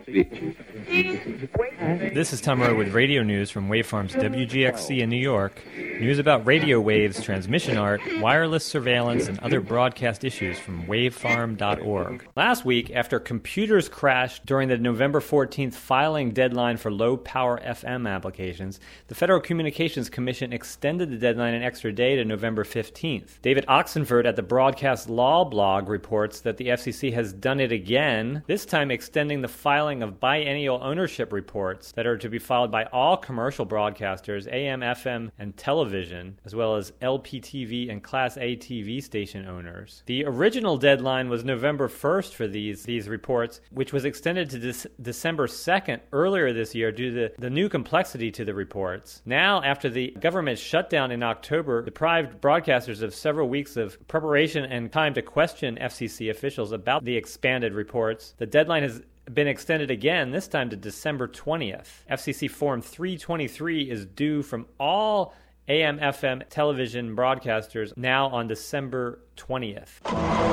This is Tom Rowe with radio news from Wavefarm's WGXC in New York. News about radio waves, transmission art, wireless surveillance, and other broadcast issues from wavefarm.org. Last week, after computers crashed during the November 14th filing deadline for low-power FM applications, the Federal Communications Commission extended the deadline an extra day to November 15th. David Oxenford at the Broadcast Law blog reports that the FCC has done it again, this time extending the filing of biennial ownership reports that are to be filed by all commercial broadcasters, AM, FM, and television, as well as LPTV and Class A TV station owners. The original deadline was November 1st for these reports, which was extended to December 2nd earlier this year due to the new complexity to the reports. Now, after the government shutdown in October deprived broadcasters of several weeks of preparation and time to question FCC officials about the expanded reports, the deadline has been extended again, this time to December 20th. FCC Form 323 is due from all AM/FM television broadcasters now on December 20th.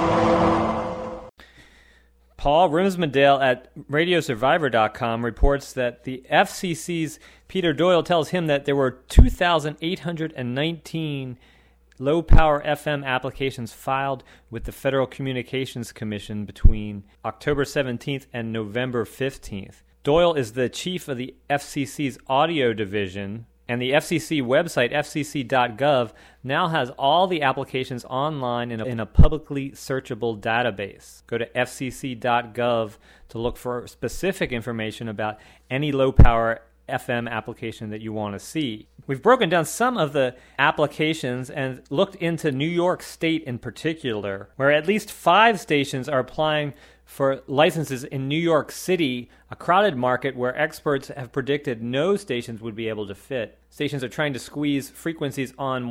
Paul Rimsmandale at RadioSurvivor.com reports that the FCC's Peter Doyle tells him that there were 2,819 low-power FM applications filed with the Federal Communications Commission between October 17th and November 15th. Doyle is the chief of the FCC's audio division, and the FCC website, fcc.gov, now has all the applications online in a publicly searchable database. Go to fcc.gov to look for specific information about any low-power FM application that you want to see. We've broken down some of the applications and looked into New York State in particular, where at least 5 stations are applying for licenses in New York City, a crowded market where experts have predicted no stations would be able to fit. Stations are trying to squeeze frequencies on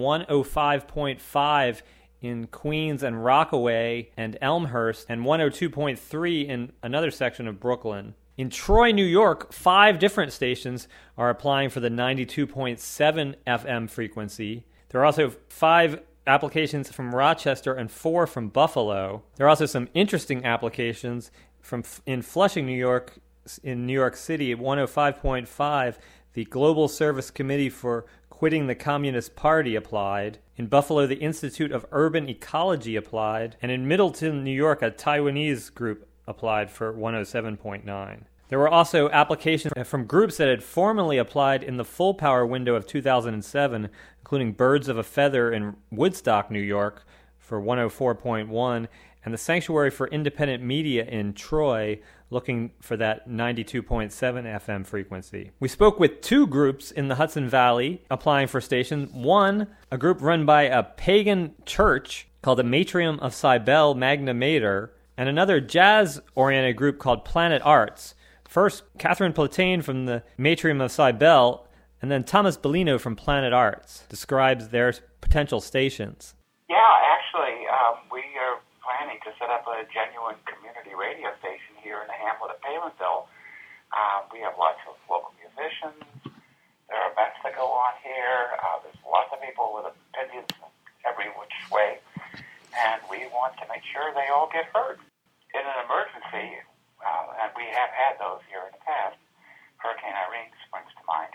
105.5 in Queens and Rockaway and Elmhurst, and 102.3 in another section of Brooklyn. In Troy, New York, 5 different stations are applying for the 92.7 FM frequency. There are also 5 applications from Rochester and 4 from Buffalo. There are also some interesting applications in Flushing, New York, in New York City at 105.5. The Global Service Committee for Quitting the Communist Party applied. In Buffalo, the Institute of Urban Ecology applied. And in Middleton, New York, a Taiwanese group applied for 107.9. There were also applications from groups that had formerly applied in the full power window of 2007, including Birds of a Feather in Woodstock, New York for 104.1, and the Sanctuary for Independent Media in Troy looking for that 92.7 FM frequency. We spoke with 2 groups in the Hudson Valley applying for stations. One, a group run by a pagan church called the Matrium of Cybele Magna Mater, and another jazz-oriented group called Planet Arts. First, Catherine Platane from the Matrium of Cybele, and then Thomas Bellino from Planet Arts describes their potential stations. Yeah, actually, we are planning to set up a genuine community radio station here in the hamlet of Palinville. We have lots of local musicians. There are events that go on here. There's lots of people with opinions every which way. And we want to make sure they all get heard. In an emergency, and we have had those here in the past, Hurricane Irene springs to mind,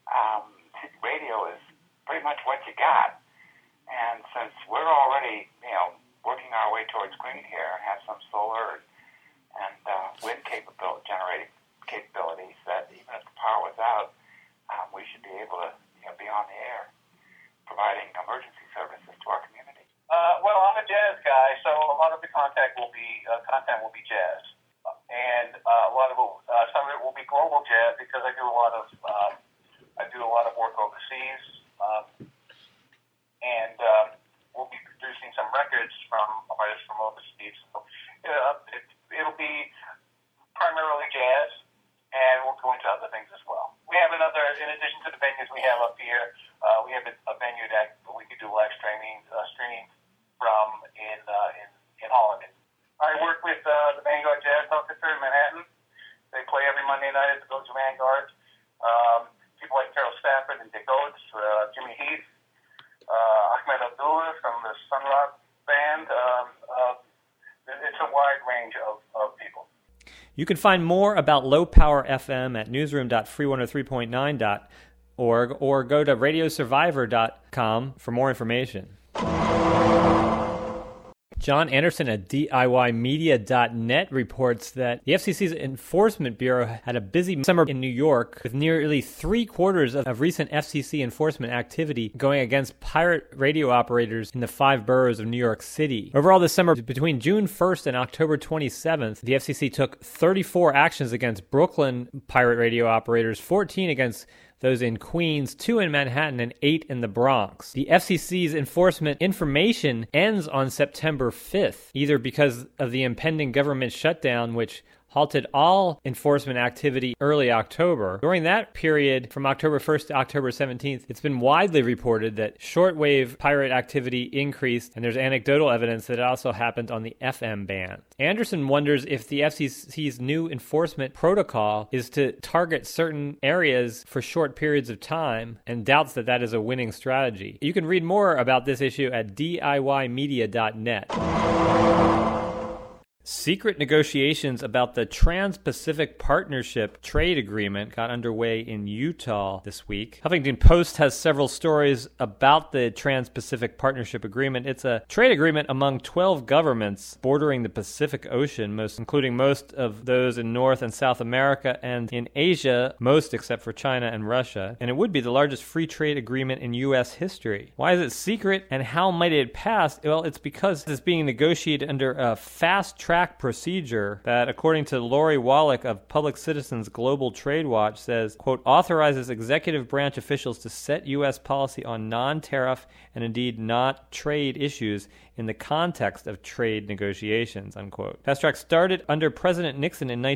radio is pretty much what you got. And since we're already, working our way towards green here and have some solar and wind generating capabilities, that even if the power was out, we should be able to be on the air providing emergency services to our community. Well, I'm a jazz guy, so a lot of the content will be jazz, and a lot of it, some of it will be global jazz because I do a lot of work overseas, and we'll be producing some records from artists from overseas. So it'll be primarily jazz, and we'll go into other things as well. We have in addition to the venues we have up here, we have a venue that we could do live streaming from in Holland. I work with the Vanguard Jazz Orchestra in Manhattan. They play every Monday night at the Village Vanguard. People like Carol Stafford and Dick Oates, Jimmy Heath, Ahmed Abdullah from the Sun Rock Band. It's a wide range of people. You can find more about Low Power FM at newsroom.free103.9.org or go to radiosurvivor.com for more information. John Anderson at DIYmedia.net reports that the FCC's Enforcement Bureau had a busy summer in New York with nearly 3/4 of recent FCC enforcement activity going against pirate radio operators in the 5 boroughs of New York City. Overall this summer, between June 1st and October 27th, the FCC took 34 actions against Brooklyn pirate radio operators, 14 against those in Queens, 2 in Manhattan, and 8 in the Bronx. The FCC's enforcement information ends on September 5th, either because of the impending government shutdown, which halted all enforcement activity early October. During that period, from October 1st to October 17th, it's been widely reported that shortwave pirate activity increased, and there's anecdotal evidence that it also happened on the FM band. Anderson wonders if the FCC's new enforcement protocol is to target certain areas for short periods of time, and doubts that that is a winning strategy. You can read more about this issue at DIYmedia.net. Secret negotiations about the Trans-Pacific Partnership trade agreement got underway in Utah this week. Huffington Post has several stories about the Trans-Pacific Partnership Agreement. It's a trade agreement among 12 governments bordering the Pacific Ocean, including most of those in North and South America, and in Asia, most except for China and Russia. And it would be the largest free trade agreement in U.S. history. Why is it secret, and how might it pass? Well, it's because it's being negotiated under a fast-track procedure that, according to Lori Wallach of Public Citizens Global Trade Watch, says, quote, authorizes executive branch officials to set U.S. policy on non-tariff and indeed not trade issues in the context of trade negotiations, unquote. Fast Track started under President Nixon in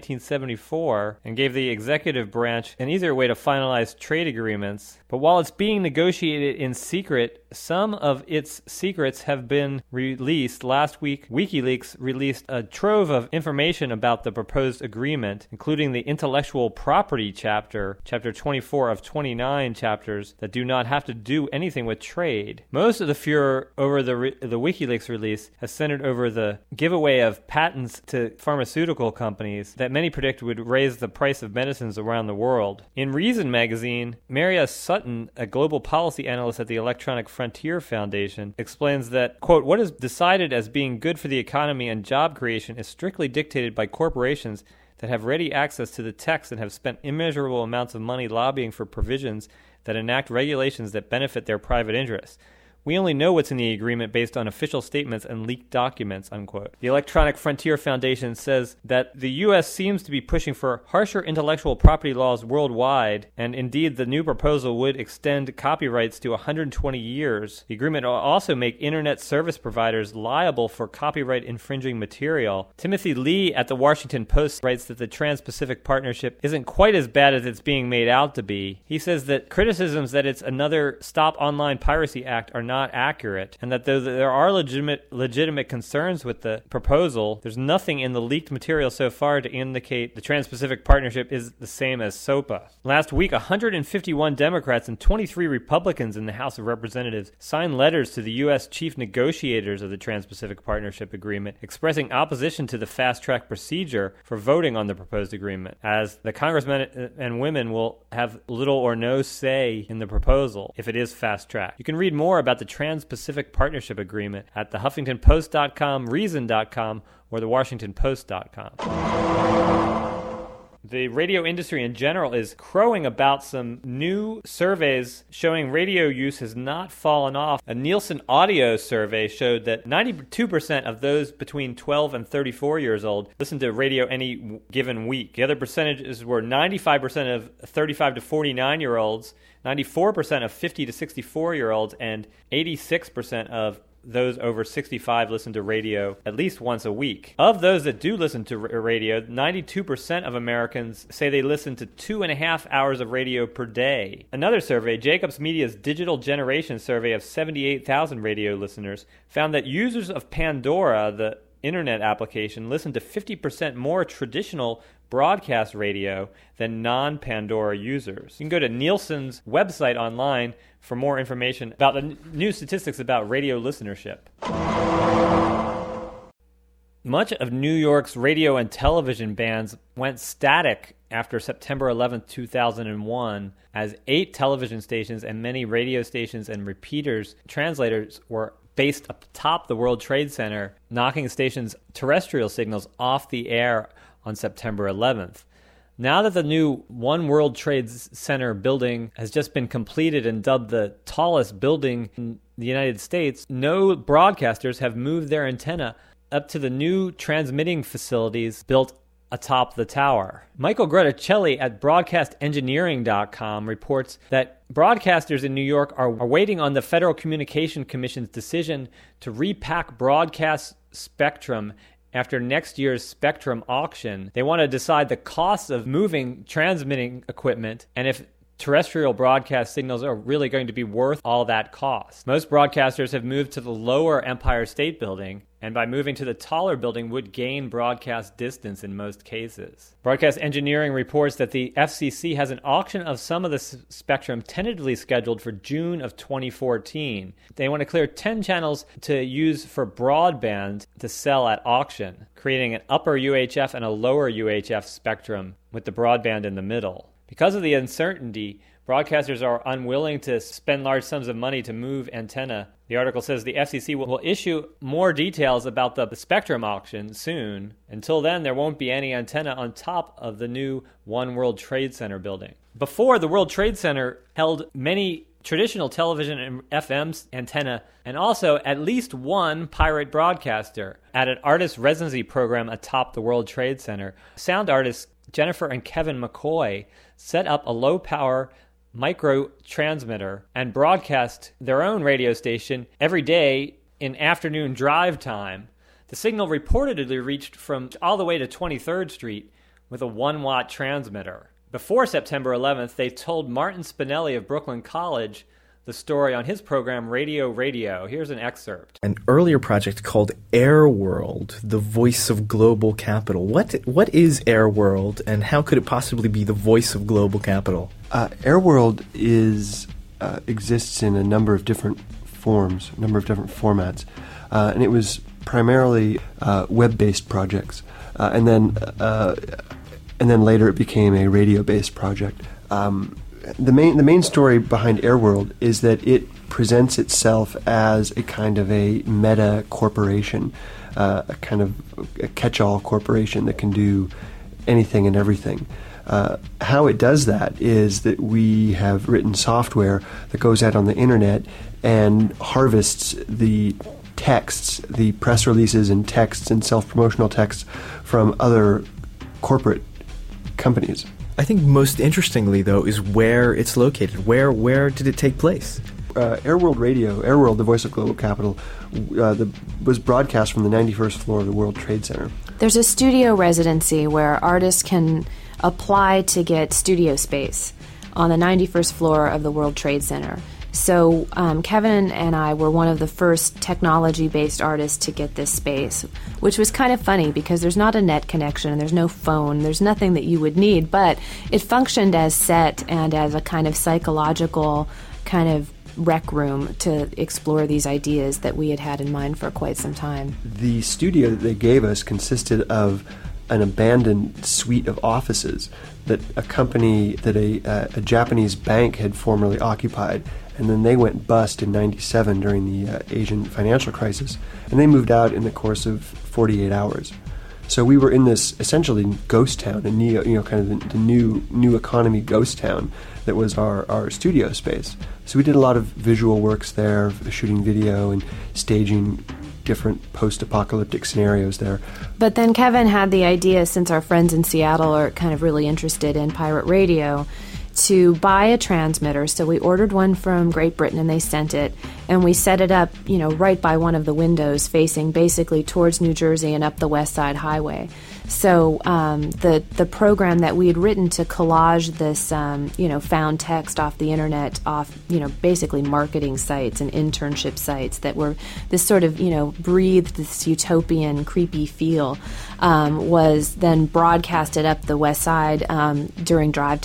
1974 and gave the executive branch an easier way to finalize trade agreements. But while it's being negotiated in secret, some of its secrets have been released. Last week, WikiLeaks released a trove of information about the proposed agreement, including the intellectual property chapter 24 of 29 chapters that do not have to do anything with trade. Most of the furor over the WikiLeaks release has centered over the giveaway of patents to pharmaceutical companies that many predict would raise the price of medicines around the world. In Reason magazine, Maria Sutton, a global policy analyst at the Electronic Frontier Foundation, explains that, quote, what is decided as being good for the economy and job creation is strictly dictated by corporations that have ready access to the text and have spent immeasurable amounts of money lobbying for provisions that enact regulations that benefit their private interests. We only know what's in the agreement based on official statements and leaked documents, unquote. The Electronic Frontier Foundation says that the U.S. seems to be pushing for harsher intellectual property laws worldwide, and indeed the new proposal would extend copyrights to 120 years. The agreement will also make internet service providers liable for copyright infringing material. Timothy Lee at the Washington Post writes that the Trans-Pacific Partnership isn't quite as bad as it's being made out to be. He says that criticisms that it's another Stop Online Piracy Act are not accurate, and that though there are legitimate concerns with the proposal, there's nothing in the leaked material so far to indicate the Trans-Pacific Partnership is the same as SOPA. Last week, 151 Democrats and 23 Republicans in the House of Representatives signed letters to the U.S. chief negotiators of the Trans-Pacific Partnership Agreement, expressing opposition to the fast-track procedure for voting on the proposed agreement, as the congressmen and women will have little or no say in the proposal if it is fast-tracked. You can read more about the Trans-Pacific Partnership Agreement at the HuffingtonPost.com, Reason.com, or the WashingtonPost.com. The radio industry in general is crowing about some new surveys showing radio use has not fallen off. A Nielsen audio survey showed that 92% of those between 12 and 34 years old listen to radio any given week. The other percentages were 95% of 35 to 49-year-olds, 94% of 50 to 64-year-olds, and 86% of those over 65 listen to radio at least once a week. Of those that do listen to radio, 92% of Americans say they listen to 2.5 hours of radio per day. Another survey, Jacobs Media's Digital Generation survey of 78,000 radio listeners, found that users of Pandora, the internet application, listen to 50% more traditional broadcast radio than non-Pandora users. You can go to Nielsen's website online for more information about the new statistics about radio listenership. Much of New York's radio and television bands went static after September 11, 2001, as 8 television stations and many radio stations and repeaters, translators, were based atop the World Trade Center, knocking the station's terrestrial signals off the air on September 11th. Now that the new One World Trade Center building has just been completed and dubbed the tallest building in the United States, no broadcasters have moved their antenna up to the new transmitting facilities built atop the tower. Michael Grotticelli at BroadcastEngineering.com reports that broadcasters in New York are waiting on the Federal Communications Commission's decision to repack broadcast spectrum after next year's spectrum auction. They want to decide the costs of moving transmitting equipment and if terrestrial broadcast signals are really going to be worth all that cost. Most broadcasters have moved to the lower Empire State Building, and by moving to the taller building would gain broadcast distance in most cases. Broadcast Engineering reports that the FCC has an auction of some of the spectrum tentatively scheduled for June of 2014. They want to clear 10 channels to use for broadband to sell at auction, creating an upper UHF and a lower UHF spectrum with the broadband in the middle. Because of the uncertainty, broadcasters are unwilling to spend large sums of money to move antenna. The article says the FCC will issue more details about the spectrum auction soon. Until then, there won't be any antenna on top of the new One World Trade Center building. Before, the World Trade Center held many traditional television and FM antenna, and also at least one pirate broadcaster at an artist residency program atop the World Trade Center. Sound artists Jennifer and Kevin McCoy set up a low-power micro transmitter and broadcast their own radio station every day in afternoon drive time. The signal reportedly reached from all the way to 23rd Street with a 1-watt transmitter. Before September 11th, they told Martin Spinelli of Brooklyn College the story on his program Radio Radio. Here's an excerpt. An earlier project called AirWorld, the voice of global capital. What is AirWorld, and how could it possibly be the voice of global capital? AirWorld exists in a number of different forms, a number of different formats, and it was primarily web-based projects, and then later it became a radio-based project. The main story behind AirWorld is that it presents itself as a kind of a meta corporation, a kind of a catch-all corporation that can do anything and everything. How it does that is that we have written software that goes out on the internet and harvests the texts, the press releases and texts and self-promotional texts from other corporate companies. I think most interestingly, though, is where it's located. Where did it take place? AirWorld Radio, AirWorld, the voice of global capital, was broadcast from the 91st floor of the World Trade Center. There's a studio residency where artists can apply to get studio space on the 91st floor of the World Trade Center. So Kevin and I were one of the first technology-based artists to get this space, which was kind of funny because there's not a net connection and there's no phone, there's nothing that you would need, but it functioned as set and as a kind of psychological kind of rec room to explore these ideas that we had had in mind for quite some time. The studio that they gave us consisted of an abandoned suite of offices that a Japanese bank had formerly occupied, and then they went bust in '97 during the Asian financial crisis, and they moved out in the course of 48 hours. So we were in this essentially ghost town, kind of the new economy ghost town that was our studio space. So we did a lot of visual works there, shooting video and staging different post-apocalyptic scenarios there. But then Kevin had the idea, since our friends in Seattle are kind of really interested in pirate radio, to buy a transmitter. So we ordered one from Great Britain and they sent it, and we set it up, right by one of the windows facing basically towards New Jersey and up the West Side Highway. So the program that we had written to collage this, found text off the internet, off, basically marketing sites and internship sites that were this sort of, breathed this utopian, creepy feel, was then broadcasted up the West Side during drive time.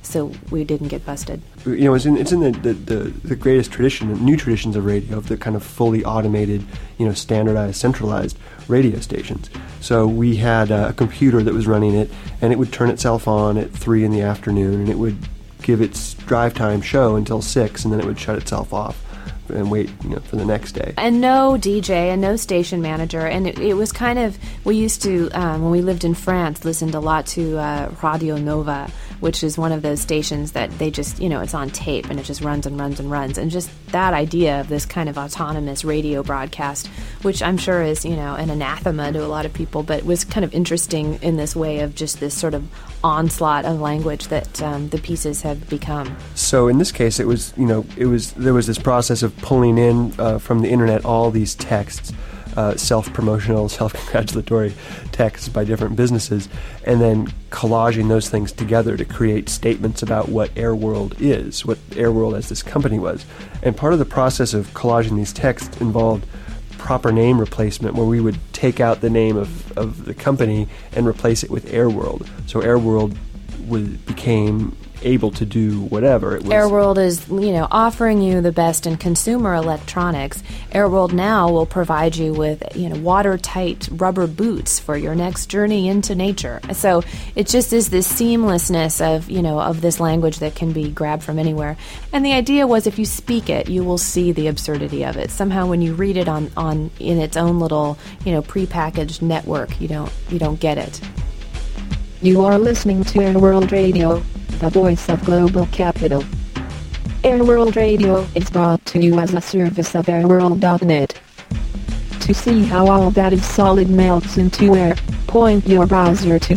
so we didn't get busted. It's in the greatest tradition, new traditions of radio, of the kind of fully automated, standardized, centralized radio stations. So we had a computer that was running it, and it would turn itself on at 3 in the afternoon, and it would give its drive time show until 6, and then it would shut itself off and wait, for the next day. And no DJ and no station manager. And it was kind of, we used to, when we lived in France, listened a lot to Radio Nova, which is one of those stations that they just, it's on tape and it just runs and runs and runs. And just that idea of this kind of autonomous radio broadcast, which I'm sure is, an anathema to a lot of people, but was kind of interesting in this way of just this sort of onslaught of language that the pieces have become. So in this case, it was, there was this process of pulling in from the internet all these texts, self-promotional, self-congratulatory texts by different businesses, and then collaging those things together to create statements about what Airworld is, what Airworld as this company was. And part of the process of collaging these texts involved proper name replacement, where we would take out the name of the company and replace it with Airworld. So Airworld became able to do whatever it was. Airworld is, offering you the best in consumer electronics. Airworld now will provide you with, watertight rubber boots for your next journey into nature. So it just is this seamlessness of this language that can be grabbed from anywhere. And the idea was, if you speak it, you will see the absurdity of it. Somehow when you read it on in its own little, prepackaged network, you don't get it. You are listening to Airworld Radio, the voice of global capital. Airworld Radio is brought to you as a service of airworld.net. To see how all that is solid melts into air, point your browser to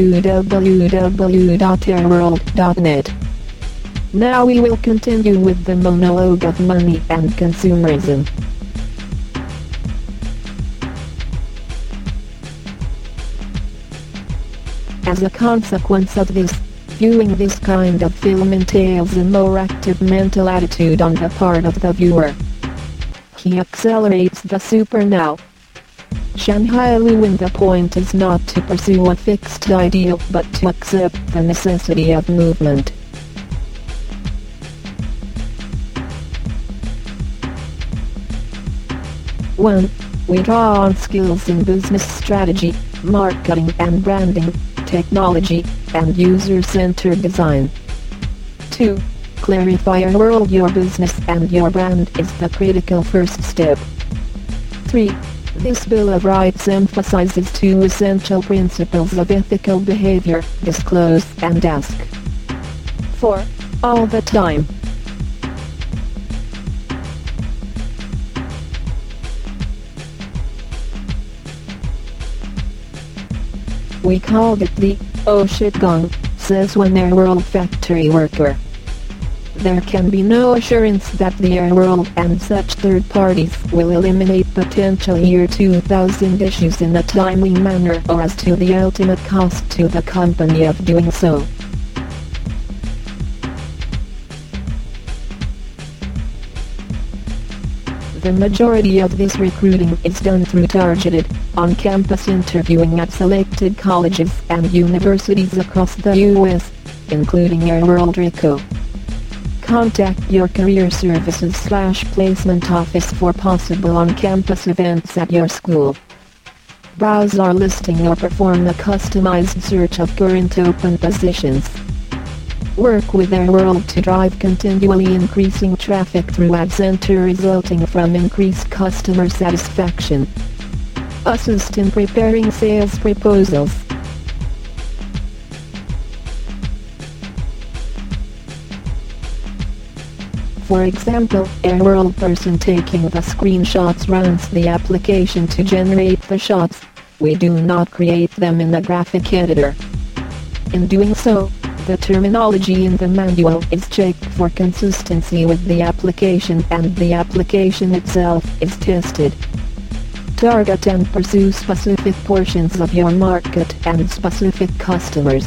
www.airworld.net. Now we will continue with the monologue of money and consumerism. As a consequence of this, viewing this kind of film entails a more active mental attitude on the part of the viewer. He accelerates the super now. Shanghai Lewin, the point is not to pursue a fixed ideal but to accept the necessity of movement. One, we draw on skills in business strategy, marketing and branding, technology, and user-centered design. 2. Clarify Airworld. Your business and your brand is the critical first step. 3. This Bill of Rights emphasizes 2 essential principles of ethical behavior: disclose and ask. 4. All the time. We called it the "oh shit gong," says one Airworld factory worker. There can be no assurance that the Airworld and such third parties will eliminate potential year 2000 issues in a timely manner or as to the ultimate cost to the company of doing so. The majority of this recruiting is done through targeted, on-campus interviewing at selected colleges and universities across the U.S., including Airworld RICO. Contact your career services/placement office for possible on-campus events at your school. Browse our listing or perform a customized search of current open positions. Work with Airworld to drive continually increasing traffic through Ad Center, resulting from increased customer satisfaction. Assist in preparing sales proposals. For example, Airworld person taking the screenshots runs the application to generate the shots. We do not create them in the graphic editor. In doing so, the terminology in the manual is checked for consistency with the application and the application itself is tested. Target and pursue specific portions of your market and specific customers.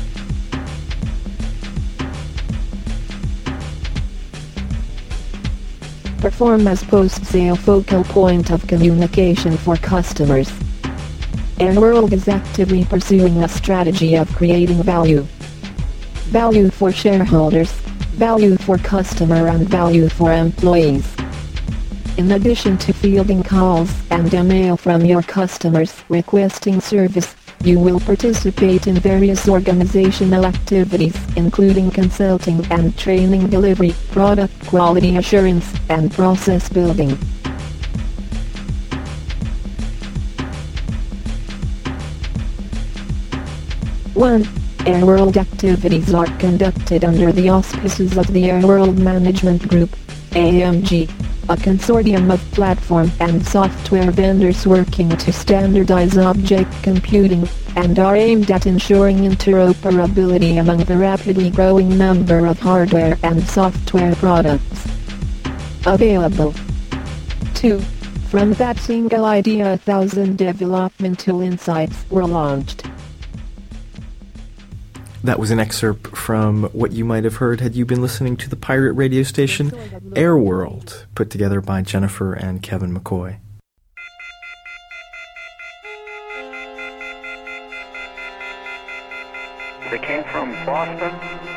Perform as post-sale focal point of communication for customers. Airworld is actively pursuing a strategy of creating value. value for shareholders, value for customer and value for employees. In addition to fielding calls and email from your customers requesting service, you will participate in various organizational activities, including consulting and training, delivery, product quality assurance, and process building. One, Airworld activities are conducted under the auspices of the Airworld Management Group, AMG, a consortium of platform and software vendors working to standardize object computing, and are aimed at ensuring interoperability among the rapidly growing number of hardware and software products available. 2. From that single idea 1,000 developmental insights were launched. That was an excerpt from what you might have heard had you been listening to the pirate radio station Airworld, put together by Jennifer and Kevin McCoy. They came from Boston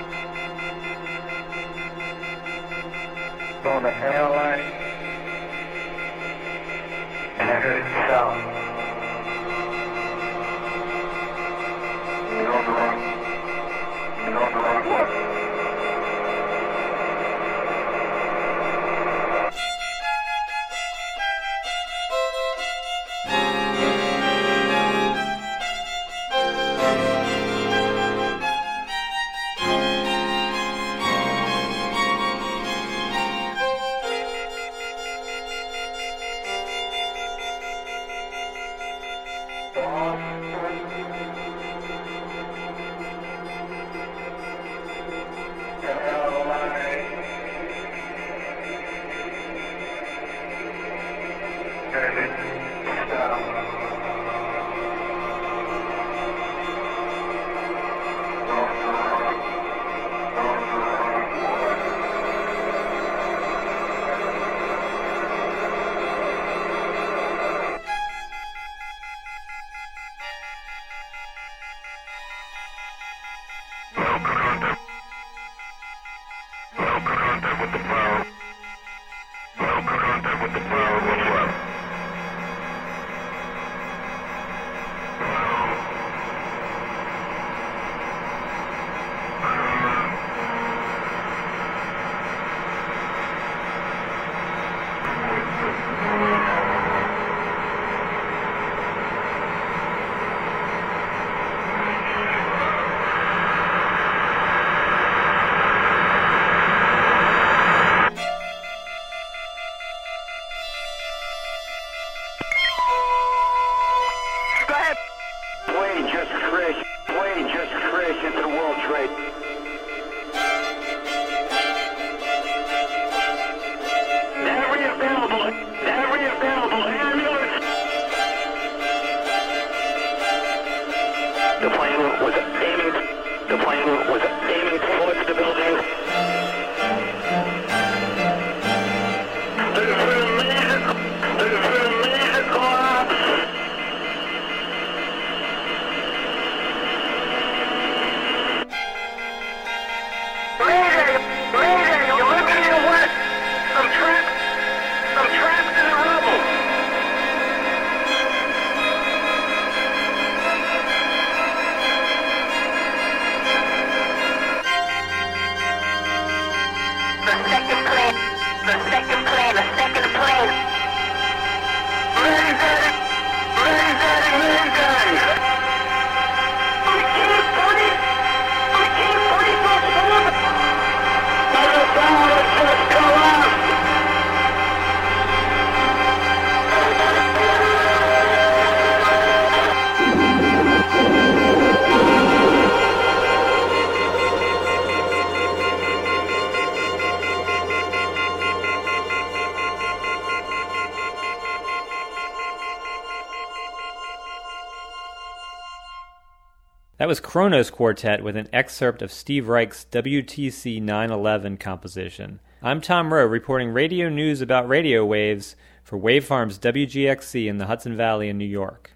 on the airline, and I heard it sound. That was Kronos Quartet with an excerpt of Steve Reich's WTC 911 composition. I'm Tom Rowe, reporting radio news about radio waves for Wavefarm's WGXC in the Hudson Valley in New York.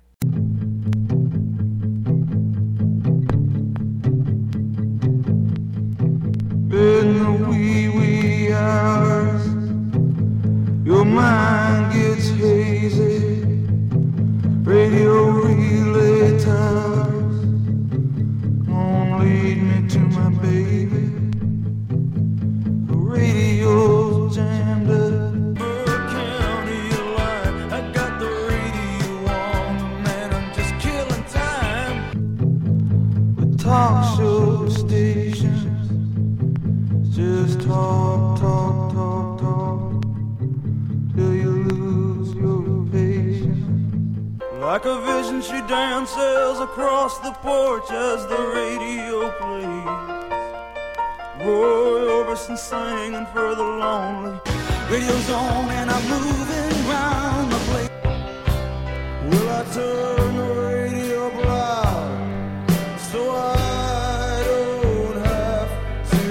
in the wee hours, your mind gets hazy. Radio relay towers won't lead me to my baby. The radio's jammed up. Burke County line, I got the radio on, man, I'm just killing time. With talk show stations, just talk, talk, talk, talk, till you lose your patience. Like a vision, she dances across the porch as the radio plays. Roy Orbison singing for the lonely. Radio's on and I'm moving round the place. Will I turn the radio up loud so I don't have to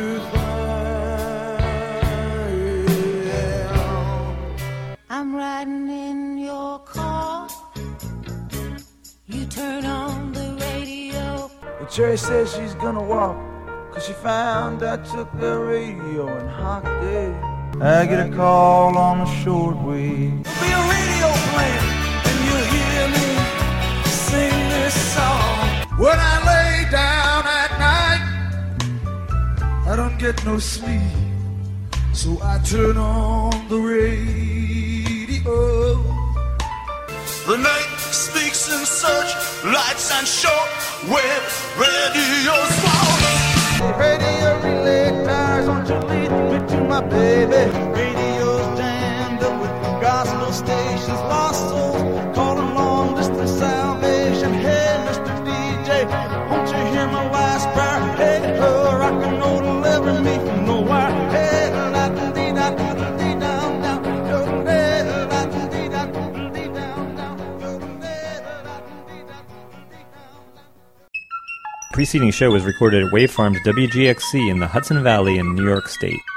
fight? I'm riding in your car. You turn on the radio. Well, Cherry says she's gonna walk, 'cause she found I took the radio and hocked it. I get a call on the shortwave. There'll be a radio playing, and you'll hear me sing this song. When I lay down at night, I don't get no sleep, so I turn on the radio. The night speaks in such lights and short wave radio's fault. Radio relay tires, won't you lead me to my baby? Radio's jammed up with gospel stations, lost souls calling long distance salvation. Hey, Mr. DJ, won't you hear my last prayer? Hey, her, I can know deliver me from nowhere. Hey, la dee da dee down down, yo dee da dee da dee down down, yo dee da dee down down. The preceding show was recorded at Wave Farms WGXC in the Hudson Valley in New York State.